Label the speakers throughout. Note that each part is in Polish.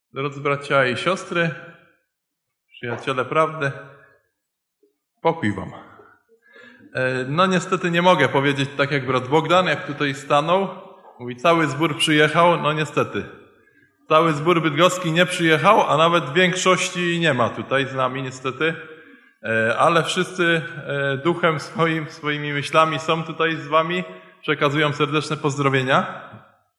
Speaker 1: Drodzy bracia i siostry, przyjaciele prawdy, pokój wam. No niestety nie mogę powiedzieć tak jak brat Bogdan, jak tutaj stanął. Mówi, cały zbór przyjechał, no niestety. Cały zbór bydgoski nie przyjechał, a nawet większości nie ma tutaj z nami niestety. Ale wszyscy duchem swoimi myślami są tutaj z wami. Przekazują serdeczne pozdrowienia.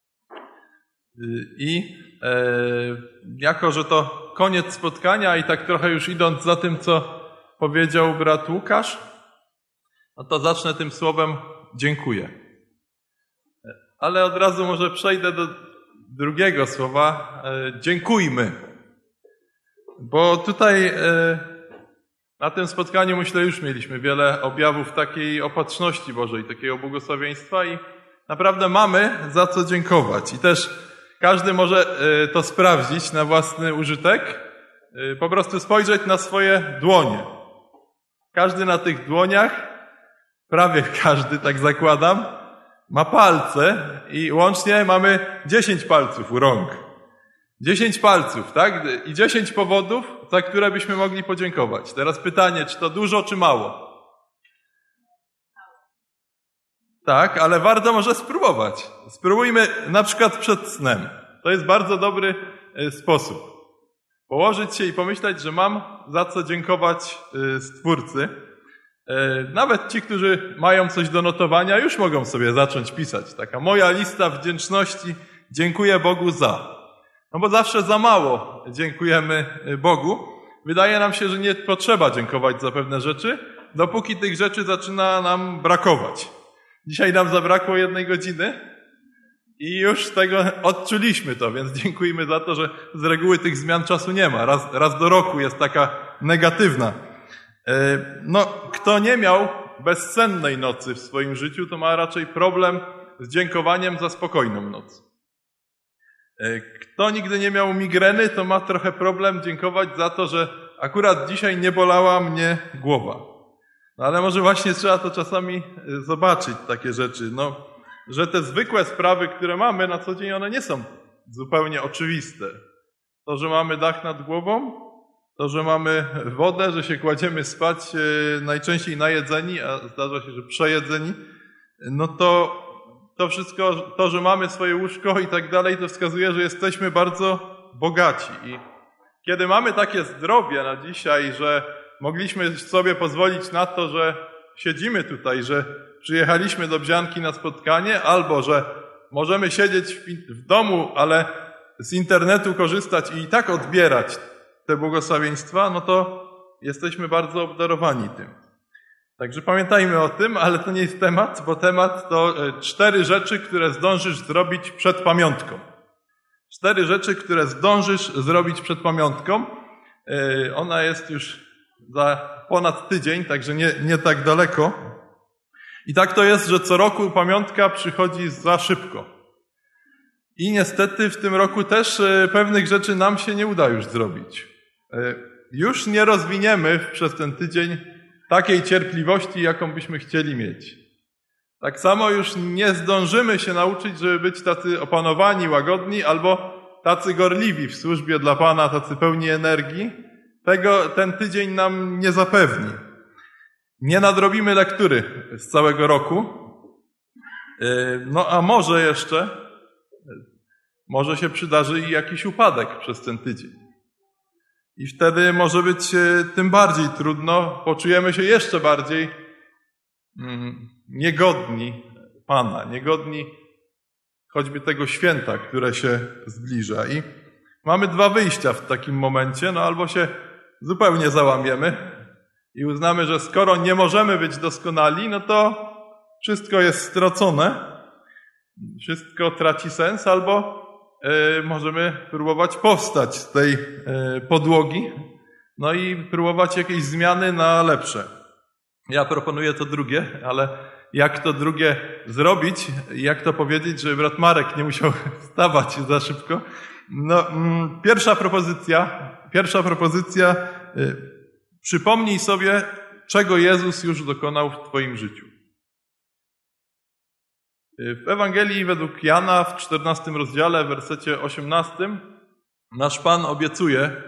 Speaker 1: I jako, że to koniec spotkania i tak trochę już idąc za tym, co powiedział brat Łukasz, no to zacznę tym słowem dziękuję. Ale od razu może przejdę do drugiego słowa, dziękujmy. Bo tutaj na tym spotkaniu, myślę, już mieliśmy wiele objawów takiej opatrzności Bożej, takiego błogosławieństwa i naprawdę mamy za co dziękować. I też każdy może to sprawdzić na własny użytek, po prostu spojrzeć na swoje dłonie. Każdy na tych dłoniach, prawie każdy, tak zakładam, ma palce i łącznie mamy 10 palców u rąk. 10 palców, tak? I 10 powodów, za które byśmy mogli podziękować. Teraz pytanie, czy to dużo, czy mało? Tak, ale warto może spróbować. Spróbujmy na przykład przed snem. To jest bardzo dobry sposób. Położyć się i pomyśleć, że mam za co dziękować Stwórcy. Nawet ci, którzy mają coś do notowania, już mogą sobie zacząć pisać. Taka moja lista wdzięczności, dziękuję Bogu za. No bo zawsze za mało dziękujemy Bogu. Wydaje nam się, że nie potrzeba dziękować za pewne rzeczy, dopóki tych rzeczy zaczyna nam brakować. Dzisiaj nam zabrakło 1 godziny i już tego odczuliśmy to, więc dziękujmy za to, że z reguły tych zmian czasu nie ma. Raz do roku jest taka negatywna. No, kto nie miał bezsennej nocy w swoim życiu, to ma raczej problem z dziękowaniem za spokojną noc. Kto nigdy nie miał migreny, to ma trochę problem dziękować za to, że akurat dzisiaj nie bolała mnie głowa. No ale może właśnie trzeba to czasami zobaczyć, takie rzeczy, no, że te zwykłe sprawy, które mamy na co dzień, one nie są zupełnie oczywiste. To, że mamy dach nad głową, to, że mamy wodę, że się kładziemy spać najczęściej najedzeni, a zdarza się, że przejedzeni, no to wszystko, to, że mamy swoje łóżko i tak dalej, to wskazuje, że jesteśmy bardzo bogaci. I kiedy mamy takie zdrowie na dzisiaj, że mogliśmy sobie pozwolić na to, że siedzimy tutaj, że przyjechaliśmy do Bzianki na spotkanie, albo że możemy siedzieć w domu, ale z internetu korzystać i tak odbierać te błogosławieństwa, no to jesteśmy bardzo obdarowani tym. Także pamiętajmy o tym, ale to nie jest temat, bo temat to 4 rzeczy, które zdążysz zrobić przed pamiątką. 4 rzeczy, które zdążysz zrobić przed pamiątką. Ona jest już za ponad tydzień, także nie tak daleko. I tak to jest, że co roku pamiątka przychodzi za szybko. I niestety w tym roku też pewnych rzeczy nam się nie uda już zrobić. Już nie rozwiniemy przez ten tydzień takiej cierpliwości, jaką byśmy chcieli mieć. Tak samo już nie zdążymy się nauczyć, żeby być tacy opanowani, łagodni, albo tacy gorliwi w służbie dla Pana, tacy pełni energii. Tego ten tydzień nam nie zapewni. Nie nadrobimy lektury z całego roku. No a może się przydarzy i jakiś upadek przez ten tydzień. I wtedy może być tym bardziej trudno, poczujemy się jeszcze bardziej niegodni Pana, niegodni choćby tego święta, które się zbliża. I mamy 2 wyjścia w takim momencie, no albo się zupełnie załamiemy i uznamy, że skoro nie możemy być doskonali, no to wszystko jest stracone, wszystko traci sens, albo możemy próbować powstać z tej podłogi, no i próbować jakieś zmiany na lepsze. Ja proponuję to drugie, ale jak to drugie zrobić, jak to powiedzieć, żeby brat Marek nie musiał wstawać za szybko? No, pierwsza propozycja, przypomnij sobie, czego Jezus już dokonał w twoim życiu. W Ewangelii według Jana w 14 rozdziale, w wersecie 18 nasz Pan obiecuje,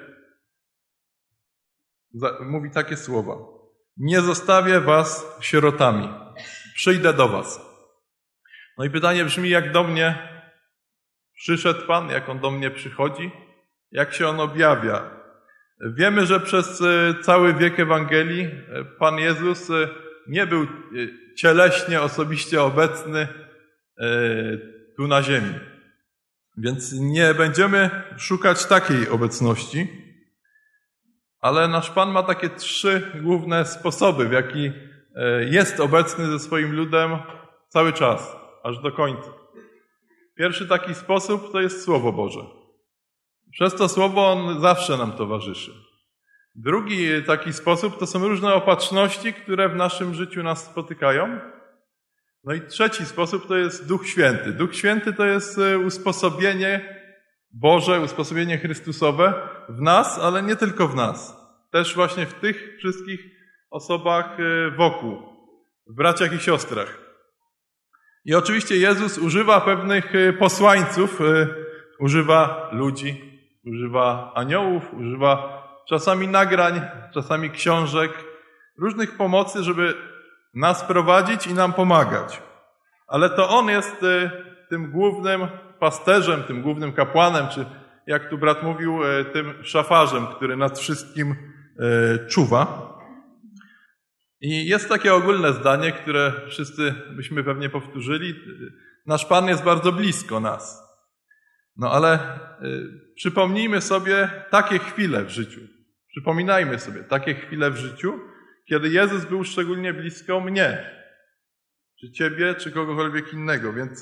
Speaker 1: mówi takie słowa: nie zostawię was sierotami, przyjdę do was. No i pytanie brzmi, jak do mnie przyszedł Pan, jak On do mnie przychodzi, jak się On objawia. Wiemy, że przez cały wiek Ewangelii Pan Jezus nie był cieleśnie, osobiście obecny tu na ziemi. Więc nie będziemy szukać takiej obecności, ale nasz Pan ma takie 3 główne sposoby, w jaki jest obecny ze swoim ludem cały czas, aż do końca. Pierwszy taki sposób to jest Słowo Boże. Przez to Słowo On zawsze nam towarzyszy. Drugi taki sposób to są różne opatrzności, które w naszym życiu nas spotykają. No i trzeci sposób to jest Duch Święty. Duch Święty to jest usposobienie Boże, usposobienie Chrystusowe w nas, ale nie tylko w nas. Też właśnie w tych wszystkich osobach wokół, w braciach i siostrach. I oczywiście Jezus używa pewnych posłańców, używa ludzi, używa aniołów, używa czasami nagrań, czasami książek, różnych pomocy, żeby nas prowadzić i nam pomagać. Ale to On jest tym głównym pasterzem, tym głównym kapłanem, czy jak tu brat mówił, tym szafarzem, który nad wszystkim czuwa. I jest takie ogólne zdanie, które wszyscy byśmy pewnie powtórzyli. Nasz Pan jest bardzo blisko nas. No ale przypomnijmy sobie takie chwile w życiu. Przypominajmy sobie takie chwile w życiu, kiedy Jezus był szczególnie blisko mnie, czy ciebie, czy kogokolwiek innego. Więc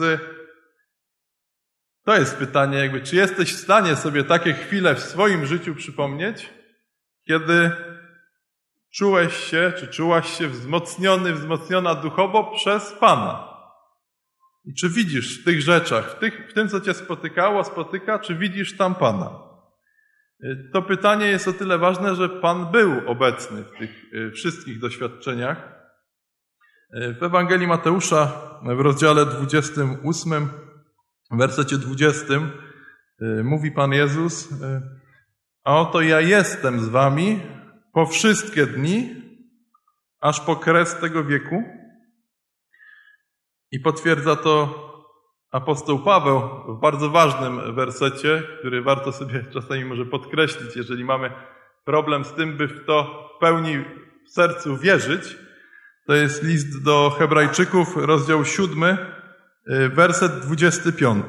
Speaker 1: to jest pytanie, czy jesteś w stanie sobie takie chwile w swoim życiu przypomnieć, kiedy czułeś się, czy czułaś się wzmocniona duchowo przez Pana. I czy widzisz w tych rzeczach, w tym, co cię spotyka, czy widzisz tam Pana? To pytanie jest o tyle ważne, że Pan był obecny w tych wszystkich doświadczeniach. W Ewangelii Mateusza w rozdziale 28, w wersecie 20 mówi Pan Jezus: a oto ja jestem z wami po wszystkie dni, aż po kres tego wieku. I potwierdza to apostoł Paweł w bardzo ważnym wersecie, który warto sobie czasami może podkreślić, jeżeli mamy problem z tym, by w to w pełni w sercu wierzyć. To jest list do Hebrajczyków, rozdział 7, werset 25.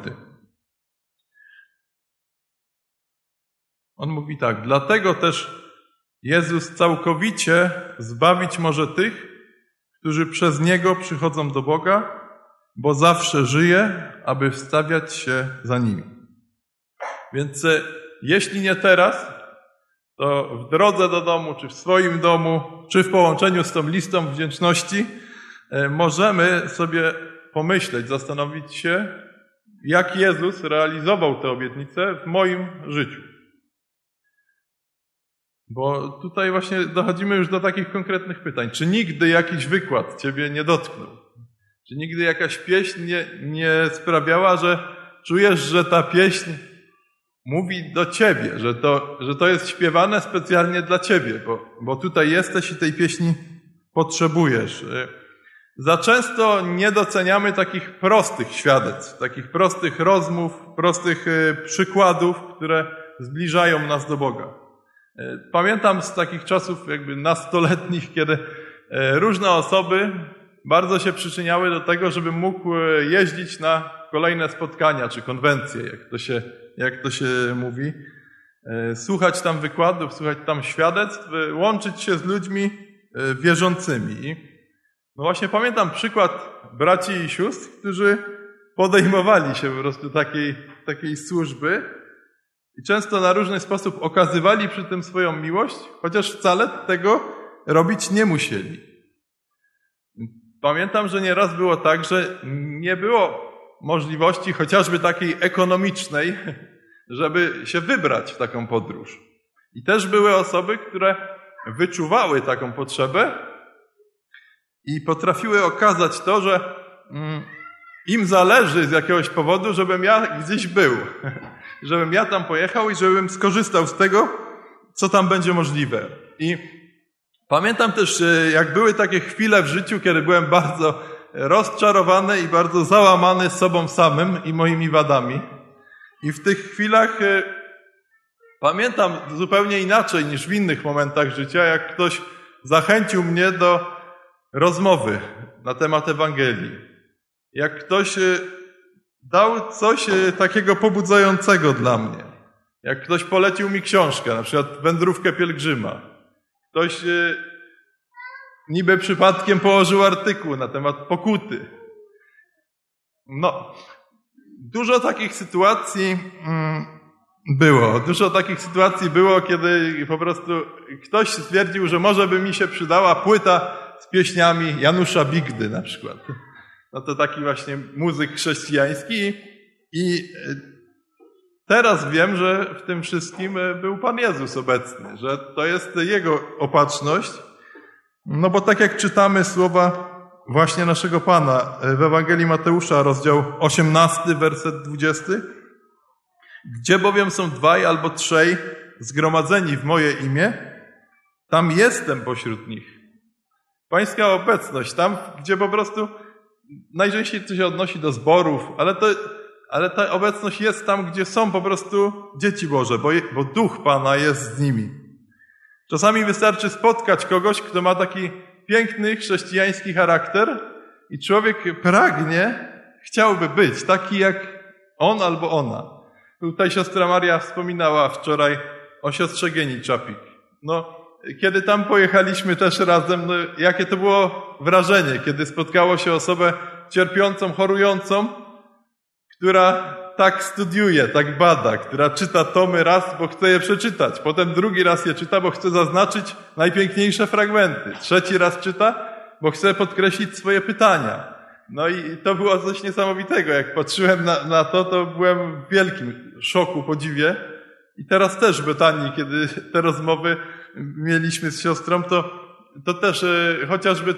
Speaker 1: On mówi tak: dlatego też Jezus całkowicie zbawić może tych, którzy przez Niego przychodzą do Boga, bo zawsze żyje, aby wstawiać się za nimi. Więc jeśli nie teraz, to w drodze do domu, czy w swoim domu, czy w połączeniu z tą listą wdzięczności możemy sobie pomyśleć, zastanowić się, jak Jezus realizował tę obietnicę w moim życiu. Bo tutaj właśnie dochodzimy już do takich konkretnych pytań. Czy nigdy jakiś wykład ciebie nie dotknął? Czy nigdy jakaś pieśń nie sprawiała, że czujesz, że ta pieśń mówi do ciebie, że to jest śpiewane specjalnie dla ciebie, bo tutaj jesteś i tej pieśni potrzebujesz. Za często nie doceniamy takich prostych świadectw, takich prostych rozmów, prostych przykładów, które zbliżają nas do Boga. Pamiętam z takich czasów jakby nastoletnich, kiedy różne osoby bardzo się przyczyniały do tego, żebym mógł jeździć na kolejne spotkania czy konwencje, jak to się mówi, słuchać tam wykładów, słuchać tam świadectw, łączyć się z ludźmi wierzącymi. No właśnie pamiętam przykład braci i sióstr, którzy podejmowali się po prostu takiej służby i często na różny sposób okazywali przy tym swoją miłość, chociaż wcale tego robić nie musieli. Pamiętam, że nieraz było tak, że nie było możliwości chociażby takiej ekonomicznej, żeby się wybrać w taką podróż. I też były osoby, które wyczuwały taką potrzebę i potrafiły okazać to, że im zależy z jakiegoś powodu, żebym ja gdzieś był. Żebym ja tam pojechał i żebym skorzystał z tego, co tam będzie możliwe. I pamiętam też, jak były takie chwile w życiu, kiedy byłem bardzo rozczarowany i bardzo załamany sobą samym i moimi wadami. I w tych chwilach pamiętam zupełnie inaczej niż w innych momentach życia, jak ktoś zachęcił mnie do rozmowy na temat Ewangelii. Jak ktoś dał coś takiego pobudzającego dla mnie. Jak ktoś polecił mi książkę, na przykład Wędrówkę pielgrzyma. Ktoś niby przypadkiem położył artykuł na temat pokuty. No, dużo takich sytuacji było, kiedy po prostu ktoś stwierdził, że może by mi się przydała płyta z pieśniami Janusza Bigdy na przykład. No to taki właśnie muzyk chrześcijański i teraz wiem, że w tym wszystkim był Pan Jezus obecny, że to jest Jego opatrzność. No bo tak jak czytamy słowa właśnie naszego Pana w Ewangelii Mateusza, rozdział 18, werset 20. Gdzie bowiem są 2 albo 3 zgromadzeni w moje imię, tam jestem pośród nich. Pańska obecność, tam gdzie po prostu najczęściej to się odnosi do zborów, ale ta obecność jest tam, gdzie są po prostu dzieci Boże, bo Duch Pana jest z nimi. Czasami wystarczy spotkać kogoś, kto ma taki piękny chrześcijański charakter i człowiek pragnie, chciałby być taki jak on albo ona. Tutaj siostra Maria wspominała wczoraj o siostrze Genii Czapik. No, kiedy tam pojechaliśmy też razem, no, jakie to było wrażenie, kiedy spotkało się osobę cierpiącą, chorującą, która tak studiuje, tak bada, która czyta tomy raz, bo chce je przeczytać, potem drugi raz je czyta, bo chce zaznaczyć najpiękniejsze fragmenty, trzeci raz czyta, bo chce podkreślić swoje pytania. No i to było coś niesamowitego. Jak patrzyłem na to byłem w wielkim szoku, podziwie. I teraz też w Betanii, kiedy te rozmowy mieliśmy z siostrą, to też chociażby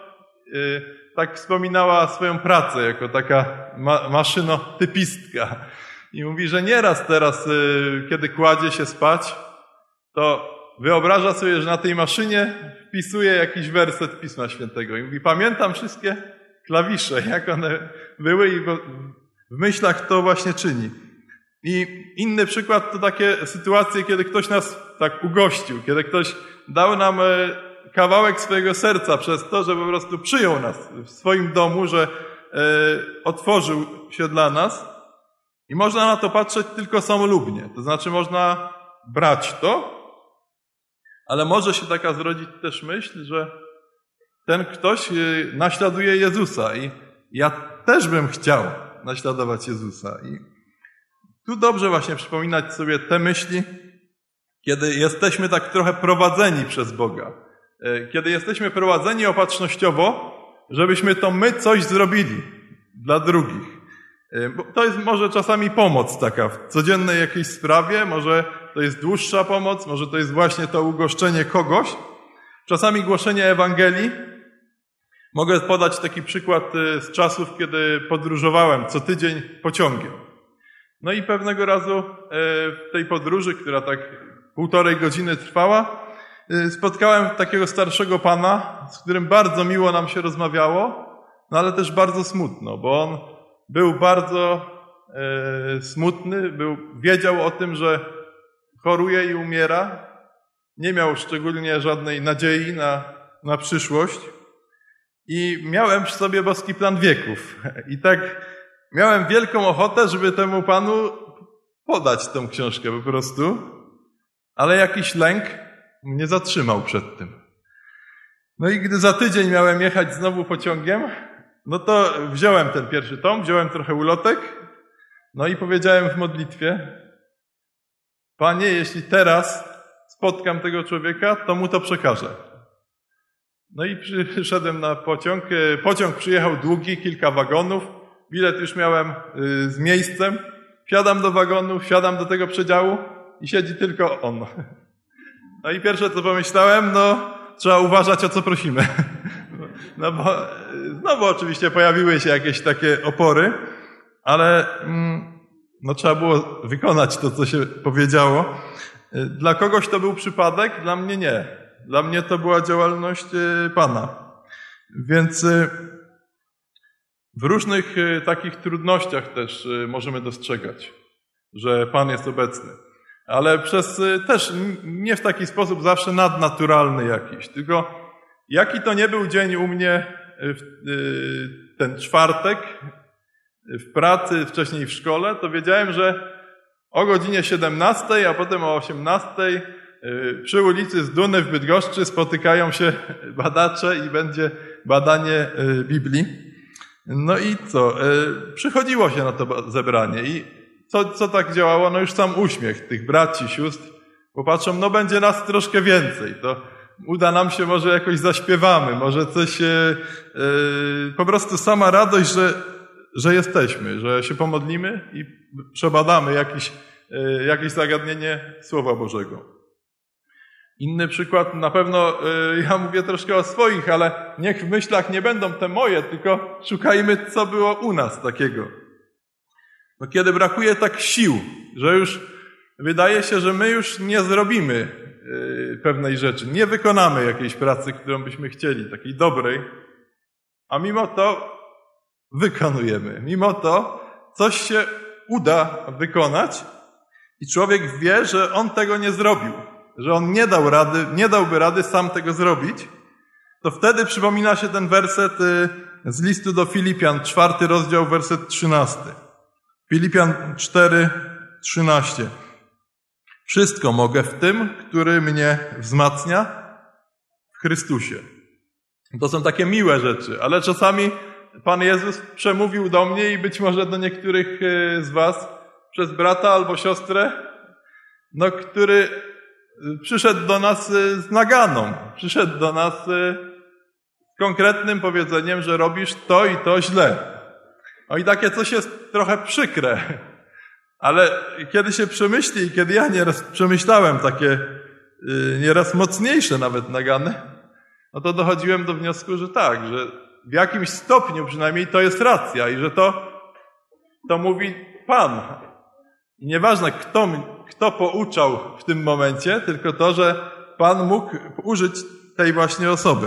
Speaker 1: tak wspominała swoją pracę jako taka maszynotypistka. I mówi, że nieraz teraz, kiedy kładzie się spać, to wyobraża sobie, że na tej maszynie wpisuje jakiś werset Pisma Świętego. I mówi, pamiętam wszystkie klawisze, jak one były i w myślach to właśnie czyni. I inny przykład to takie sytuacje, kiedy ktoś nas tak ugościł, kiedy ktoś dał nam kawałek swojego serca przez to, że po prostu przyjął nas w swoim domu, że otworzył się dla nas i można na to patrzeć tylko samolubnie. To znaczy można brać to, ale może się taka zrodzić też myśl, że ten ktoś naśladuje Jezusa i ja też bym chciał naśladować Jezusa. I tu dobrze właśnie przypominać sobie te myśli, kiedy jesteśmy tak trochę prowadzeni przez Boga. Kiedy jesteśmy prowadzeni opatrznościowo, żebyśmy to my coś zrobili dla drugich. Bo to jest może czasami pomoc taka w codziennej jakiejś sprawie, może to jest dłuższa pomoc, może to jest właśnie to ugoszczenie kogoś. Czasami głoszenie Ewangelii. Mogę podać taki przykład z czasów, kiedy podróżowałem co tydzień pociągiem. No i pewnego razu w tej podróży, która tak 1,5 godziny trwała, spotkałem takiego starszego pana, z którym bardzo miło nam się rozmawiało, no ale też bardzo smutno, bo on był bardzo smutny, wiedział o tym, że choruje i umiera, nie miał szczególnie żadnej nadziei na przyszłość i miałem przy sobie boski plan wieków. I tak miałem wielką ochotę, żeby temu panu podać tę książkę po prostu, ale jakiś lęk mnie zatrzymał przed tym. No i gdy za tydzień miałem jechać znowu pociągiem, no to wziąłem ten pierwszy tom, wziąłem trochę ulotek, no i powiedziałem w modlitwie: Panie, jeśli teraz spotkam tego człowieka, to mu to przekażę. No i przyszedłem na pociąg. Pociąg przyjechał długi, kilka wagonów. Bilet już miałem z miejscem. Wsiadam do wagonu, wsiadam do tego przedziału i siedzi tylko on. No i pierwsze co pomyślałem, no trzeba uważać, o co prosimy. No bo Znowu oczywiście pojawiły się jakieś takie opory, ale trzeba było wykonać to, co się powiedziało. Dla kogoś to był przypadek, dla mnie nie. Dla mnie to była działalność Pana. Więc w różnych takich trudnościach też możemy dostrzegać, że Pan jest obecny. Ale też nie w taki sposób zawsze nadnaturalny jakiś, tylko jaki to nie był dzień u mnie ten czwartek w pracy, wcześniej w szkole, to wiedziałem, że o godzinie 17, a potem o 18 przy ulicy Zduny w Bydgoszczy spotykają się badacze i będzie badanie Biblii. No i co? Przychodziło się na to zebranie i co tak działało? No już sam uśmiech tych braci, sióstr. Popatrzą, będzie nas troszkę więcej. To uda nam się, może jakoś zaśpiewamy, może coś, po prostu sama radość, że jesteśmy, że się pomodlimy i przebadamy jakieś zagadnienie Słowa Bożego. Inny przykład, na pewno ja mówię troszkę o swoich, ale niech w myślach nie będą te moje, tylko szukajmy, co było u nas takiego. Kiedy brakuje tak sił, że już wydaje się, że my już nie zrobimy pewnej rzeczy, nie wykonamy jakiejś pracy, którą byśmy chcieli, takiej dobrej, a mimo to wykonujemy. Mimo to coś się uda wykonać i człowiek wie, że on tego nie zrobił, że on nie dałby rady sam tego zrobić, to wtedy przypomina się ten werset z listu do Filipian, 4 rozdział, werset 13. Filipian 4:13. Wszystko mogę w tym, który mnie wzmacnia w Chrystusie. To są takie miłe rzeczy, ale czasami Pan Jezus przemówił do mnie i być może do niektórych z was przez brata albo siostrę, który przyszedł do nas z naganą, przyszedł do nas z konkretnym powiedzeniem, że robisz to i to źle. I takie coś jest trochę przykre, ale kiedy się przemyśli i kiedy ja nieraz przemyślałem takie nieraz mocniejsze nawet nagany, to dochodziłem do wniosku, że tak, że w jakimś stopniu przynajmniej to jest racja i że to mówi Pan. I nieważne, kto pouczał w tym momencie, tylko to, że Pan mógł użyć tej właśnie osoby.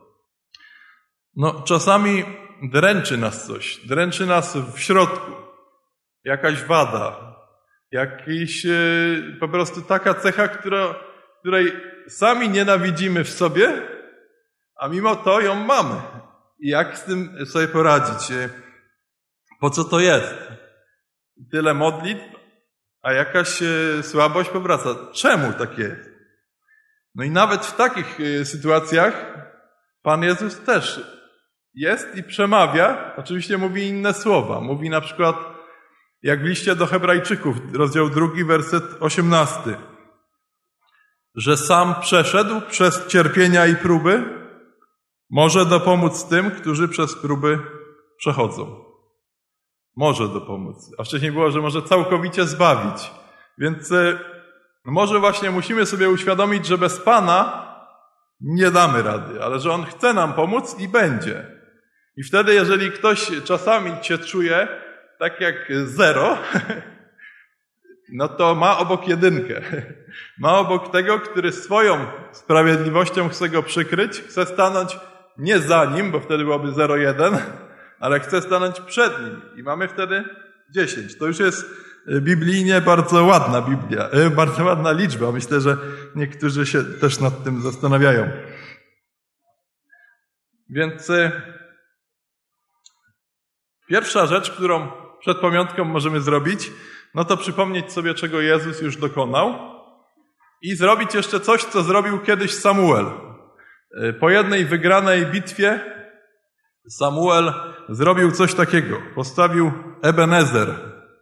Speaker 1: Czasami dręczy nas coś, dręczy nas w środku. Jakaś wada, jakiś po prostu taka cecha, której sami nienawidzimy w sobie, a mimo to ją mamy. I jak z tym sobie poradzić? Po co to jest? Tyle modlitw, a jakaś słabość powraca. Czemu tak jest? I nawet w takich sytuacjach Pan Jezus też jest i przemawia. Oczywiście mówi inne słowa. Mówi na przykład, jak w liście do Hebrajczyków, rozdział 2, werset 18, że sam przeszedł przez cierpienia i próby, może dopomóc tym, którzy przez próby przechodzą. Może dopomóc. A wcześniej było, że może całkowicie zbawić. Więc może właśnie musimy sobie uświadomić, że bez Pana nie damy rady, ale że On chce nam pomóc i będzie. I wtedy, jeżeli ktoś czasami się czuje tak jak 0, to ma obok 1. Ma obok tego, który swoją sprawiedliwością chce go przykryć, chce stanąć nie za nim, bo wtedy byłoby 0,1, ale chce stanąć przed nim. I mamy wtedy 10. To już jest biblijnie bardzo ładna Biblia, bardzo ładna liczba. Myślę, że niektórzy się też nad tym zastanawiają. Więc pierwsza rzecz, którą przed pamiątką możemy zrobić, to przypomnieć sobie, czego Jezus już dokonał i zrobić jeszcze coś, co zrobił kiedyś Samuel. Po jednej wygranej bitwie Samuel zrobił coś takiego. Postawił Ebenezer.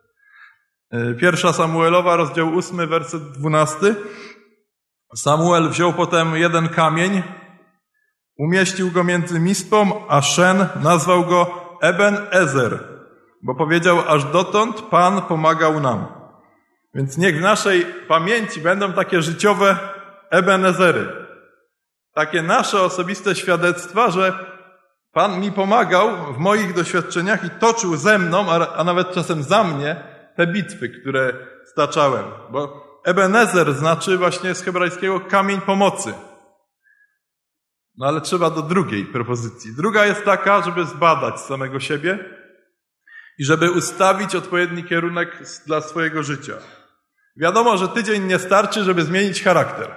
Speaker 1: 1 Samuelowa, rozdział 8, werset 12. Samuel wziął potem jeden kamień, umieścił go między Mispą a Szen, nazwał go Ebenezer, bo powiedział, aż dotąd Pan pomagał nam. Więc niech w naszej pamięci będą takie życiowe Ebenezery. Takie nasze osobiste świadectwa, że Pan mi pomagał w moich doświadczeniach i toczył ze mną, a nawet czasem za mnie, te bitwy, które staczałem. Bo Ebenezer znaczy właśnie z hebrajskiego kamień pomocy. No ale trzeba do drugiej propozycji. Druga jest taka, żeby zbadać samego siebie i żeby ustawić odpowiedni kierunek dla swojego życia. Wiadomo, że tydzień nie starczy, żeby zmienić charakter.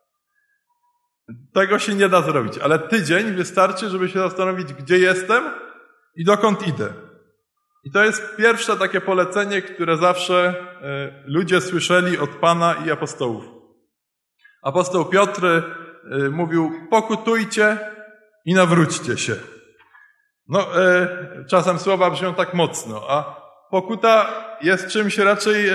Speaker 1: Tego się nie da zrobić, ale tydzień wystarczy, żeby się zastanowić, gdzie jestem i dokąd idę. I to jest pierwsze takie polecenie, które zawsze ludzie słyszeli od Pana i apostołów. Apostoł Piotr mówił, pokutujcie i nawróćcie się. No, czasem słowa brzmią tak mocno, a pokuta jest czymś raczej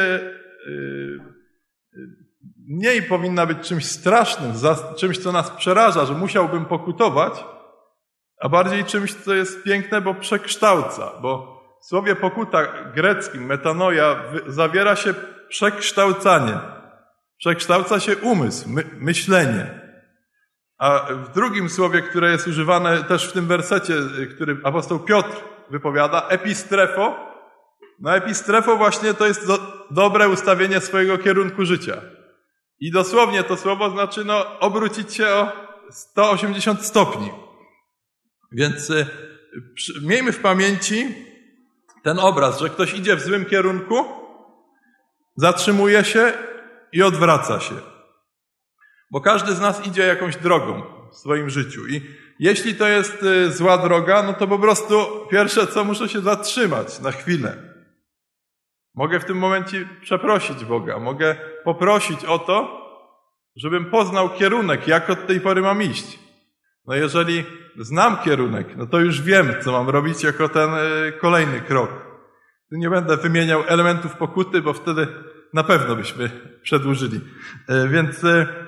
Speaker 1: mniej powinna być czymś strasznym, czymś, co nas przeraża, że musiałbym pokutować, a bardziej czymś, co jest piękne, bo przekształca, bo w słowie pokuta greckim, metanoia, zawiera się przekształcanie. Przekształca się umysł, myślenie. A w drugim słowie, które jest używane też w tym wersecie, który apostoł Piotr wypowiada, epistrefo. No epistrefo właśnie to jest dobre ustawienie swojego kierunku życia. I dosłownie to słowo znaczy obrócić się o 180 stopni. Więc miejmy w pamięci ten obraz, że ktoś idzie w złym kierunku, zatrzymuje się i odwraca się. Bo każdy z nas idzie jakąś drogą w swoim życiu. I jeśli to jest zła droga, no to po prostu pierwsze co, muszę się zatrzymać na chwilę. Mogę w tym momencie przeprosić Boga. Mogę poprosić o to, żebym poznał kierunek, jak od tej pory mam iść. No jeżeli znam kierunek, no to już wiem, co mam robić jako ten kolejny krok. Tu nie będę wymieniał elementów pokuty, bo wtedy na pewno byśmy przedłużyli. Więc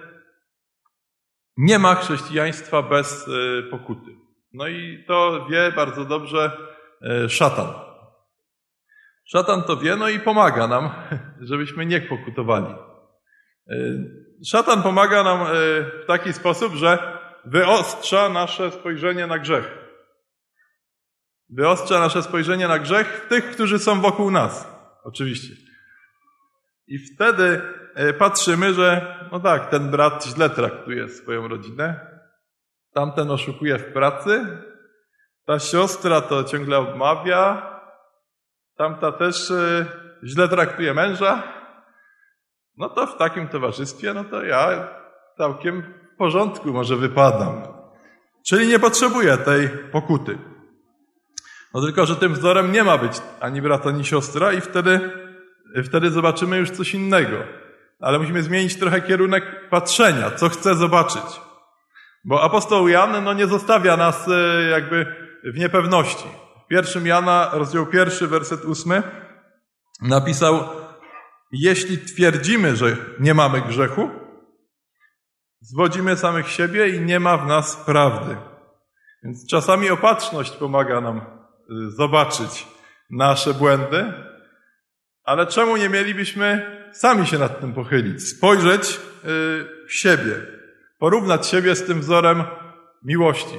Speaker 1: nie ma chrześcijaństwa bez pokuty. No i to wie bardzo dobrze szatan. Szatan to wie, no i pomaga nam, żebyśmy nie pokutowali. Szatan pomaga nam w taki sposób, że wyostrza nasze spojrzenie na grzech. Wyostrza nasze spojrzenie na grzech tych, którzy są wokół nas. Oczywiście. I wtedy patrzymy, że no tak, ten brat źle traktuje swoją rodzinę, tamten oszukuje w pracy, ta siostra to ciągle obmawia, tamta też źle traktuje męża. No to w takim towarzystwie, no to ja całkiem w porządku może wypadam. Czyli nie potrzebuję tej pokuty. No tylko, że tym wzorem nie ma być ani brat, ani siostra i wtedy zobaczymy już coś innego. Ale musimy zmienić trochę kierunek patrzenia, co chcę zobaczyć. Bo apostoł Jan nie zostawia nas jakby w niepewności. W 1 Jana, rozdział 1, werset 8 napisał: jeśli twierdzimy, że nie mamy grzechu, zwodzimy samych siebie i nie ma w nas prawdy. Więc czasami opatrzność pomaga nam zobaczyć nasze błędy, ale czemu nie mielibyśmy sami się nad tym pochylić, spojrzeć w siebie, porównać siebie z tym wzorem miłości.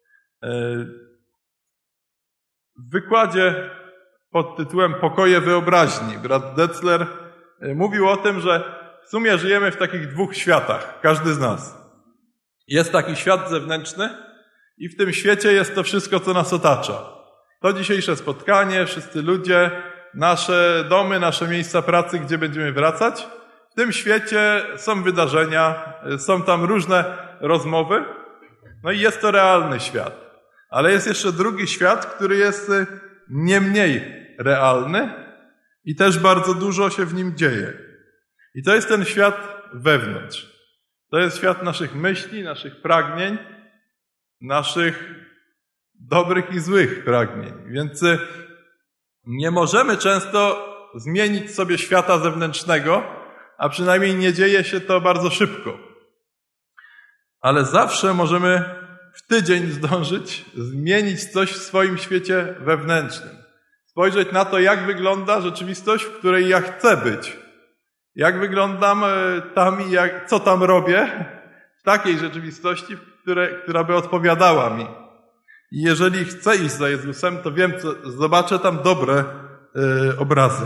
Speaker 1: W wykładzie pod tytułem Pokoje wyobraźni brat Detzler mówił o tym, że w sumie żyjemy w takich dwóch światach, każdy z nas. Jest taki świat zewnętrzny i w tym świecie jest to wszystko, co nas otacza. To dzisiejsze spotkanie, wszyscy ludzie, nasze domy, nasze miejsca pracy, gdzie będziemy wracać. W tym świecie są wydarzenia, są tam różne rozmowy. No i jest to realny świat. Ale jest jeszcze drugi świat, który jest nie mniej realny i też bardzo dużo się w nim dzieje. I to jest ten świat wewnątrz. To jest świat naszych myśli, naszych pragnień, naszych dobrych i złych pragnień. Więc nie możemy często zmienić sobie świata zewnętrznego, a przynajmniej nie dzieje się to bardzo szybko. Ale zawsze możemy w tydzień zdążyć zmienić coś w swoim świecie wewnętrznym. Spojrzeć na to, jak wygląda rzeczywistość, w której ja chcę być. Jak wyglądam tam i co tam robię w takiej rzeczywistości, która by odpowiadała mi. I jeżeli chcę iść za Jezusem, to wiem, zobaczę tam dobre obrazy.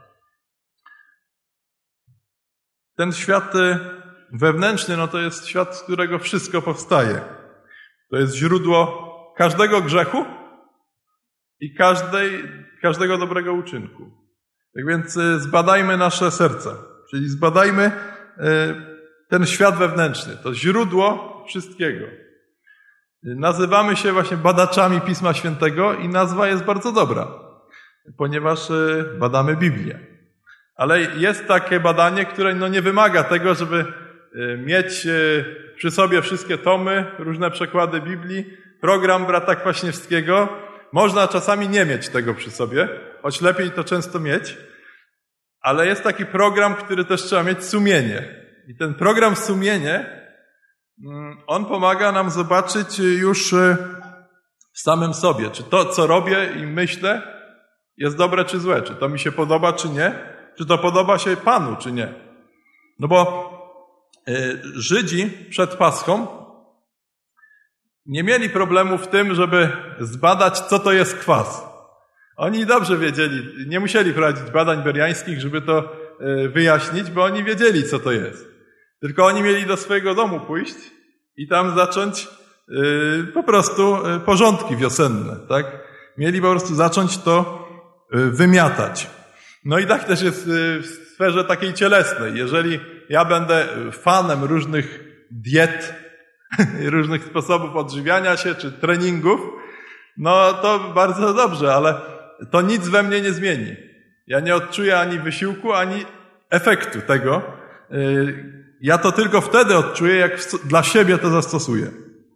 Speaker 1: Ten świat wewnętrzny, no to jest świat, z którego wszystko powstaje. To jest źródło każdego grzechu i każdego dobrego uczynku. Tak więc zbadajmy nasze serca, czyli zbadajmy ten świat wewnętrzny, to źródło wszystkiego. Nazywamy się właśnie badaczami Pisma Świętego i nazwa jest bardzo dobra, ponieważ badamy Biblię. Ale jest takie badanie, które nie wymaga tego, żeby mieć przy sobie wszystkie tomy, różne przekłady Biblii, program brata Kwaśniewskiego. Można czasami nie mieć tego przy sobie, choć lepiej to często mieć, ale jest taki program, który też trzeba mieć, sumienie. I ten program sumienie, on pomaga nam zobaczyć już w samym sobie, czy to, co robię i myślę, jest dobre czy złe, czy to mi się podoba, czy nie, czy to podoba się Panu, czy nie. No bo Żydzi przed Paschą nie mieli problemu w tym, żeby zbadać, co to jest kwas. Oni dobrze wiedzieli, nie musieli prowadzić badań beriańskich, żeby to wyjaśnić, bo oni wiedzieli, co to jest. Tylko oni mieli do swojego domu pójść i tam zacząć po prostu porządki wiosenne, tak? Mieli po prostu zacząć to wymiatać. No i tak też jest w sferze takiej cielesnej. Jeżeli ja będę fanem różnych diet, różnych sposobów odżywiania się czy treningów, no to bardzo dobrze, ale to nic we mnie nie zmieni. Ja nie odczuję ani wysiłku, ani efektu tego. Ja to tylko wtedy odczuję, jak dla siebie to zastosuję.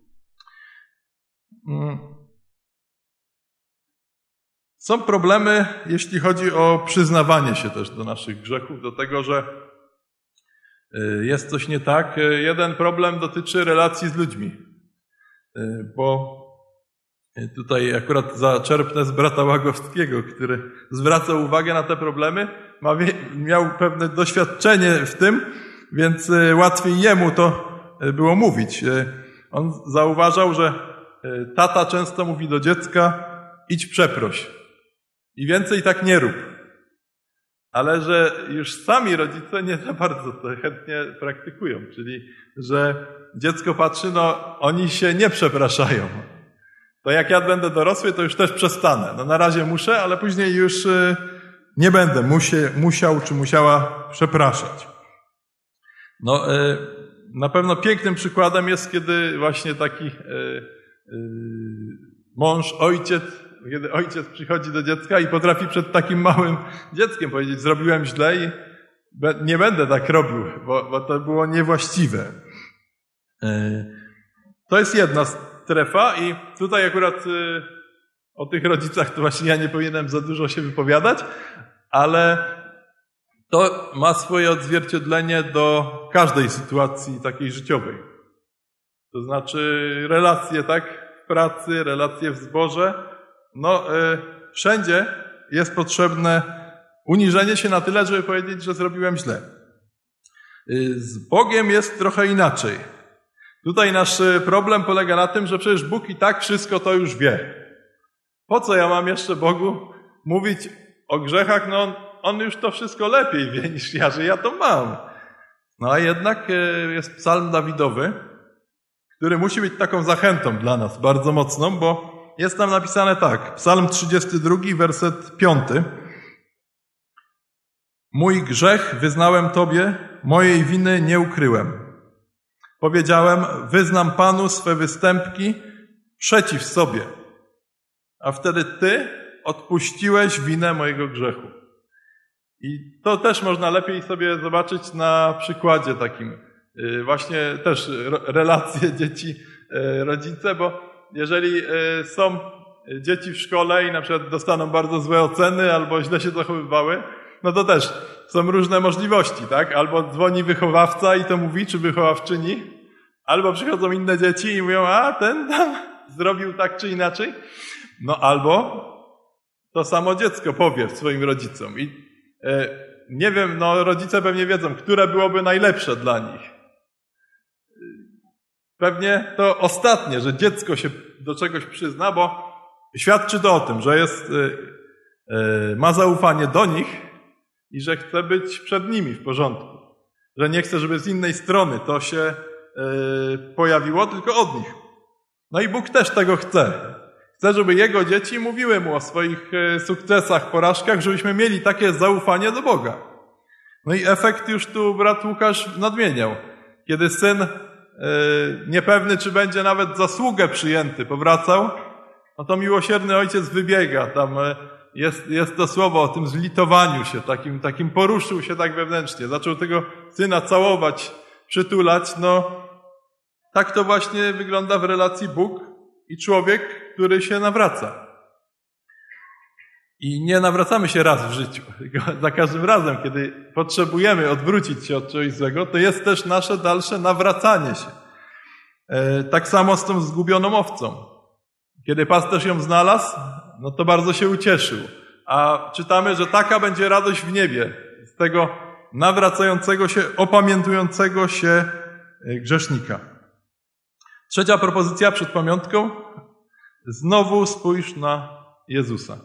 Speaker 1: Są problemy, jeśli chodzi o przyznawanie się też do naszych grzechów, do tego, że jest coś nie tak. Jeden problem dotyczy relacji z ludźmi, bo tutaj akurat zaczerpnę z brata Łagowskiego, który zwracał uwagę na te problemy, miał pewne doświadczenie w tym, więc łatwiej jemu to było mówić. On zauważał, że tata często mówi do dziecka: idź przeproś i więcej tak nie rób. Ale że już sami rodzice nie za bardzo to chętnie praktykują, czyli że dziecko patrzy, no oni się nie przepraszają. To jak ja będę dorosły, to już też przestanę. No na razie muszę, ale później już nie będę musiał czy musiała przepraszać. No na pewno pięknym przykładem jest, kiedy właśnie taki mąż, kiedy ojciec przychodzi do dziecka i potrafi przed takim małym dzieckiem powiedzieć: zrobiłem źle i nie będę tak robił, bo to było niewłaściwe. To jest jedna strefa i tutaj akurat o tych rodzicach to właśnie ja nie powinienem za dużo się wypowiadać, ale to ma swoje odzwierciedlenie do każdej sytuacji takiej życiowej. To znaczy relacje, tak, w pracy, relacje w zborze. No, wszędzie jest potrzebne uniżenie się na tyle, żeby powiedzieć, że zrobiłem źle. Z Bogiem jest trochę inaczej. Tutaj nasz problem polega na tym, że przecież Bóg i tak wszystko to już wie. Po co ja mam jeszcze Bogu mówić o grzechach? No, On już to wszystko lepiej wie niż ja, że ja to mam. No a jednak jest psalm Dawidowy, który musi być taką zachętą dla nas bardzo mocną, bo jest tam napisane tak, psalm 32, werset 5. Mój grzech wyznałem Tobie, mojej winy nie ukryłem. Powiedziałem: wyznam Panu swe występki przeciw sobie. A wtedy Ty odpuściłeś winę mojego grzechu. I to też można lepiej sobie zobaczyć na przykładzie takim. Właśnie też relacje dzieci-rodzice, bo jeżeli są dzieci w szkole i na przykład dostaną bardzo złe oceny albo źle się zachowywały, no to też są różne możliwości, tak? Albo dzwoni wychowawca i to mówi, czy wychowawczyni, albo przychodzą inne dzieci i mówią: a ten tam zrobił tak czy inaczej. No albo to samo dziecko powie swoim rodzicom. I nie wiem, no rodzice pewnie wiedzą, które byłoby najlepsze dla nich. pewnie to ostatnie, że dziecko się do czegoś przyzna, bo świadczy to o tym, że ma zaufanie do nich i że chce być przed nimi w porządku. Że nie chce, żeby z innej strony to się pojawiło, tylko od nich. No i Bóg też tego chce. Chce, żeby Jego dzieci mówiły Mu o swoich sukcesach, porażkach, żebyśmy mieli takie zaufanie do Boga. No i efekt już tu brat Łukasz nadmieniał. Kiedy syn, niepewny czy będzie nawet zasługę przyjęty, powracał, no to miłosierny ojciec wybiega. Tam jest to słowo o tym zlitowaniu się, takim poruszył się tak wewnętrznie. Zaczął tego syna całować, przytulać. No tak to właśnie wygląda w relacji Bóg i człowiek, który się nawraca. I nie nawracamy się raz w życiu. Za każdym razem, kiedy potrzebujemy odwrócić się od czegoś złego, to jest też nasze dalsze nawracanie się. Tak samo z tą zgubioną owcą. Kiedy pasterz ją znalazł, no to bardzo się ucieszył. A czytamy, że taka będzie radość w niebie z tego nawracającego się, opamiętującego się grzesznika. Trzecia propozycja przed pamiątką. Znowu spójrz na Jezusa.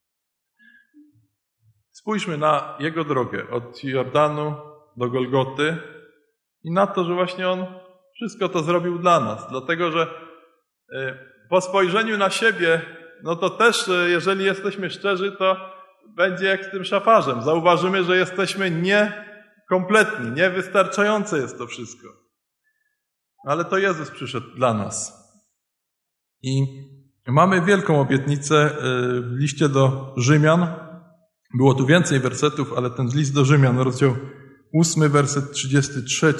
Speaker 1: Spójrzmy na Jego drogę od Jordanu do Golgoty i na to, że właśnie On wszystko to zrobił dla nas. Dlatego, że po spojrzeniu na siebie, no to też, jeżeli jesteśmy szczerzy, to będzie jak z tym szafarzem. Zauważymy, że jesteśmy niekompletni, niewystarczające jest to wszystko. Ale to Jezus przyszedł dla nas. I mamy wielką obietnicę w liście do Rzymian. Było tu więcej wersetów, ale ten list do Rzymian, rozdział 8, werset 33.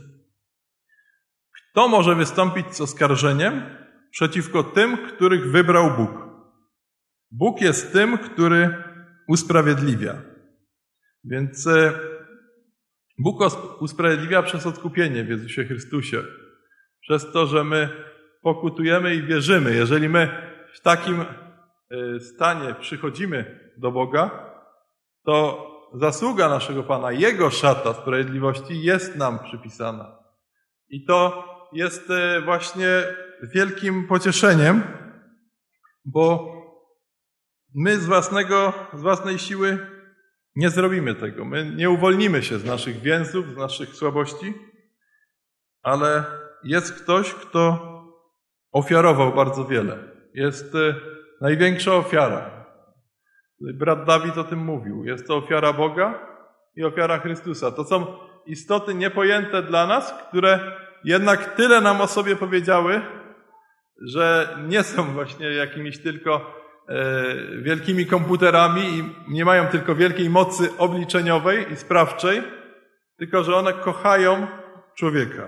Speaker 1: Kto może wystąpić z oskarżeniem przeciwko tym, których wybrał Bóg? Bóg jest tym, który usprawiedliwia. Więc Bóg usprawiedliwia przez odkupienie w Jezusie Chrystusie. Przez to, że my pokutujemy i wierzymy. Jeżeli my w takim stanie przychodzimy do Boga, to zasługa naszego Pana, Jego szata sprawiedliwości jest nam przypisana. I to jest właśnie wielkim pocieszeniem, bo my z własnej siły nie zrobimy tego. My nie uwolnimy się z naszych więzów, z naszych słabości, ale jest ktoś, kto ofiarował bardzo wiele. Jest największa ofiara. Brat Dawid o tym mówił. Jest to ofiara Boga i ofiara Chrystusa. To są istoty niepojęte dla nas, które jednak tyle nam o sobie powiedziały, że nie są właśnie jakimiś tylko wielkimi komputerami i nie mają tylko wielkiej mocy obliczeniowej i sprawczej, tylko że one kochają człowieka.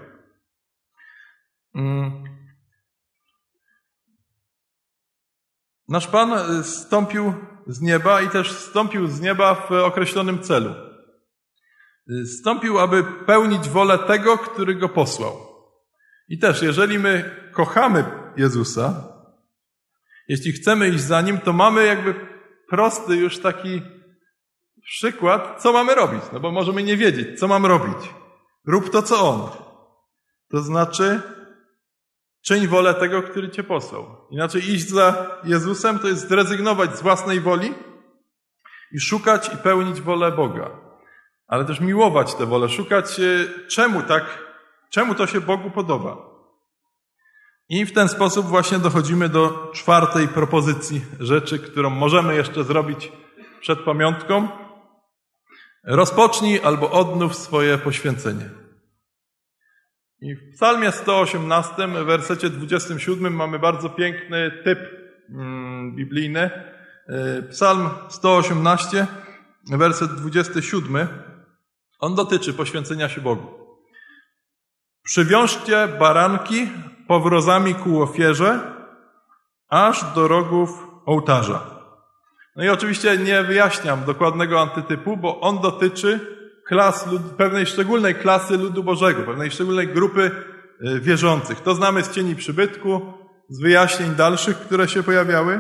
Speaker 1: Nasz Pan zstąpił z nieba i też zstąpił z nieba w określonym celu. Zstąpił, aby pełnić wolę tego, który Go posłał. I też, jeżeli my kochamy Jezusa, jeśli chcemy iść za Nim, to mamy jakby prosty już taki przykład, co mamy robić. No bo możemy nie wiedzieć, co mam robić. Rób to, co On. To znaczy, czyń wolę tego, który Cię posłał. Inaczej iść za Jezusem to jest zrezygnować z własnej woli i szukać i pełnić wolę Boga. Ale też miłować tę wolę, szukać czemu to się Bogu podoba. I w ten sposób właśnie dochodzimy do czwartej propozycji rzeczy, którą możemy jeszcze zrobić przed pamiątką. Rozpocznij albo odnów swoje poświęcenie. I w psalmie 118, w wersecie 27 mamy bardzo piękny typ biblijny. Psalm 118, werset 27. On dotyczy poświęcenia się Bogu. Przywiążcie baranki powrozami ku ofierze, aż do rogów ołtarza. No i oczywiście nie wyjaśniam dokładnego antytypu, bo on dotyczy pewnej szczególnej klasy ludu Bożego, pewnej szczególnej grupy wierzących. To znamy z cieni przybytku, z wyjaśnień dalszych, które się pojawiały.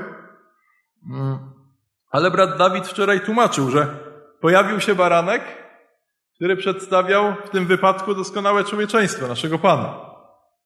Speaker 1: Ale brat Dawid wczoraj tłumaczył, że pojawił się baranek, który przedstawiał w tym wypadku doskonałe człowieczeństwo naszego Pana,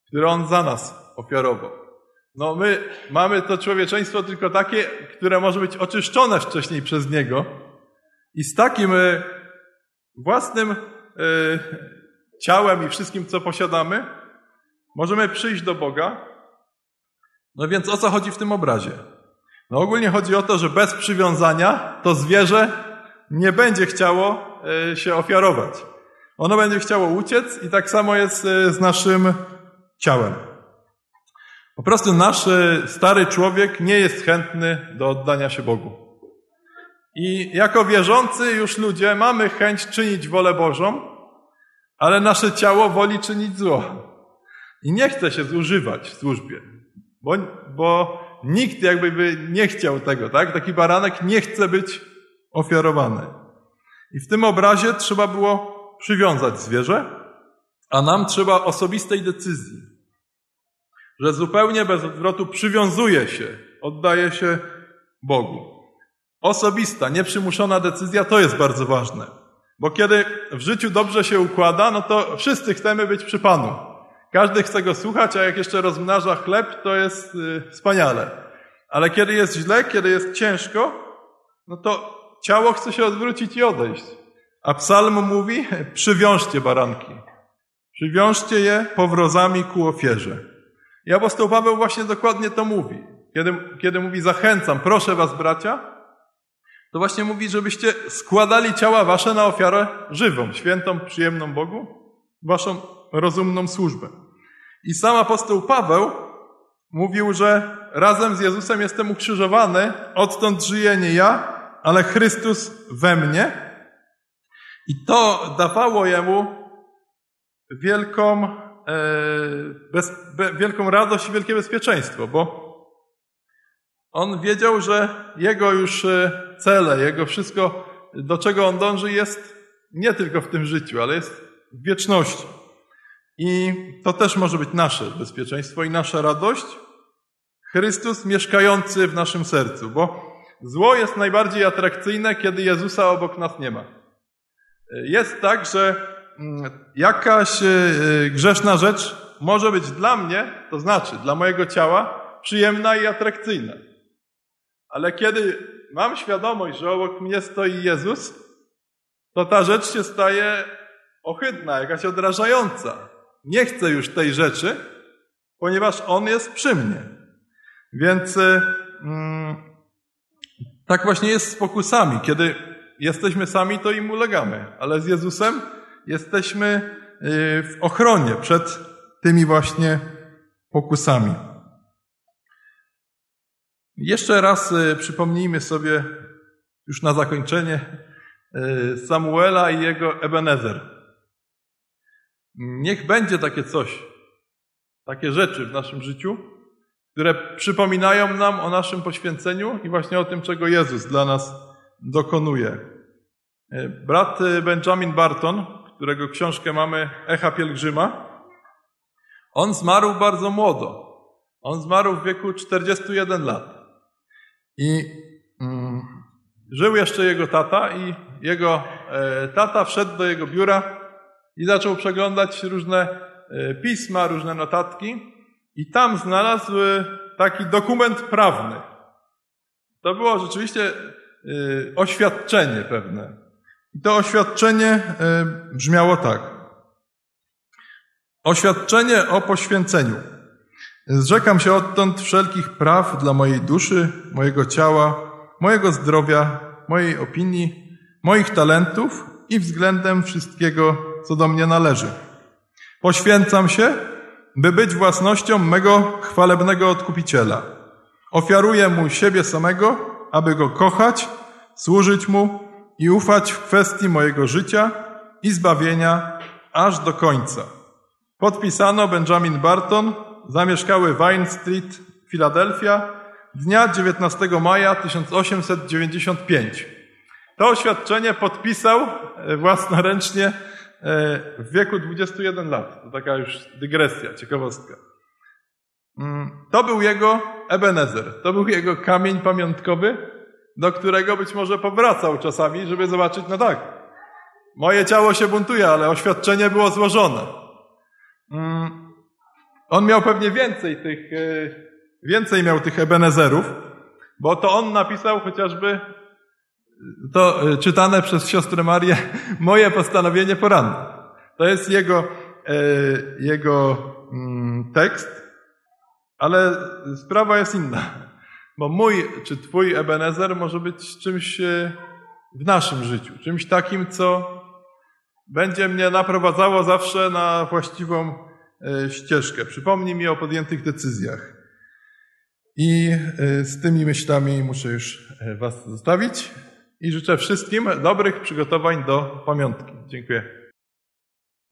Speaker 1: które On za nas ofiarował. No my mamy to człowieczeństwo tylko takie, które może być oczyszczone wcześniej przez Niego i z takim własnym ciałem i wszystkim, co posiadamy, możemy przyjść do Boga. No więc o co chodzi w tym obrazie? No ogólnie chodzi o to, że bez przywiązania to zwierzę nie będzie chciało się ofiarować. Ono będzie chciało uciec i tak samo jest z naszym ciałem. Po prostu nasz stary człowiek nie jest chętny do oddania się Bogu. I jako wierzący już ludzie mamy chęć czynić wolę Bożą, ale nasze ciało woli czynić zło. I nie chce się zużywać w służbie, bo nikt jakby by nie chciał tego, tak? Taki baranek nie chce być ofiarowany. I w tym obrazie trzeba było przywiązać zwierzę, a nam trzeba osobistej decyzji, że zupełnie bez odwrotu przywiązuje się, oddaje się Bogu. Osobista, nieprzymuszona decyzja to jest bardzo ważne, bo kiedy w życiu dobrze się układa, no to wszyscy chcemy być przy Panu. Każdy chce Go słuchać, a jak jeszcze rozmnaża chleb, to jest wspaniale. Ale kiedy jest źle, kiedy jest ciężko, no to ciało chce się odwrócić i odejść. A psalm mówi, przywiążcie baranki. Przywiążcie je powrozami ku ofierze. I apostoł Paweł właśnie dokładnie to mówi. Kiedy mówi zachęcam, proszę was bracia, to właśnie mówi, żebyście składali ciała wasze na ofiarę żywą, świętą, przyjemną Bogu, waszą rozumną służbę. I sam apostoł Paweł mówił, że razem z Jezusem jestem ukrzyżowany, odtąd żyję nie ja, ale Chrystus we mnie. I to dawało jemu wielką radość i wielkie bezpieczeństwo, bo on wiedział, że jego już cele, jego wszystko, do czego on dąży, jest nie tylko w tym życiu, ale jest w wieczności. I to też może być nasze bezpieczeństwo i nasza radość. Chrystus mieszkający w naszym sercu, bo zło jest najbardziej atrakcyjne, kiedy Jezusa obok nas nie ma. Jest tak, że jakaś grzeszna rzecz może być dla mnie, to znaczy dla mojego ciała, przyjemna i atrakcyjna. Ale kiedy mam świadomość, że obok mnie stoi Jezus, to ta rzecz się staje ohydna, jakaś odrażająca. Nie chcę już tej rzeczy, ponieważ On jest przy mnie. Więc tak właśnie jest z pokusami. Kiedy jesteśmy sami, to im ulegamy, ale z Jezusem jesteśmy w ochronie przed tymi właśnie pokusami. Jeszcze raz przypomnijmy sobie już na zakończenie Samuela i jego Ebenezer. Niech będzie takie coś, takie rzeczy w naszym życiu, które przypominają nam o naszym poświęceniu i właśnie o tym, czego Jezus dla nas dokonuje. Brat Benjamin Barton, którego książkę mamy Echa Pielgrzyma, on zmarł bardzo młodo. On zmarł w wieku 41 lat. I żył jeszcze jego tata i jego tata wszedł do jego biura i zaczął przeglądać różne pisma, różne notatki i tam znalazł taki dokument prawny. To było rzeczywiście oświadczenie pewne. I to oświadczenie brzmiało tak. Oświadczenie o poświęceniu. Zrzekam się odtąd wszelkich praw dla mojej duszy, mojego ciała, mojego zdrowia, mojej opinii, moich talentów i względem wszystkiego, co do mnie należy. Poświęcam się, by być własnością mego chwalebnego Odkupiciela. Ofiaruję Mu siebie samego, aby Go kochać, służyć Mu i ufać w kwestii mojego życia i zbawienia aż do końca. Podpisano Benjamin Barton, zamieszkały Vine Street, Filadelfia, dnia 19 maja 1895. To oświadczenie podpisał własnoręcznie w wieku 21 lat. To taka już dygresja, ciekawostka. To był jego Ebenezer, to był jego kamień pamiątkowy, do którego być może powracał czasami, żeby zobaczyć, no tak, moje ciało się buntuje, ale oświadczenie było złożone. On miał pewnie więcej miał tych Ebenezerów, bo to on napisał chociażby to czytane przez siostrę Marię moje postanowienie poranne. To jest jego tekst, ale sprawa jest inna. Bo mój czy twój Ebenezer może być czymś w naszym życiu, czymś takim, co będzie mnie naprowadzało zawsze na właściwą ścieżkę. Przypomni mi o podjętych decyzjach. I z tymi myślami muszę już was zostawić i życzę wszystkim dobrych przygotowań do pamiątki. Dziękuję.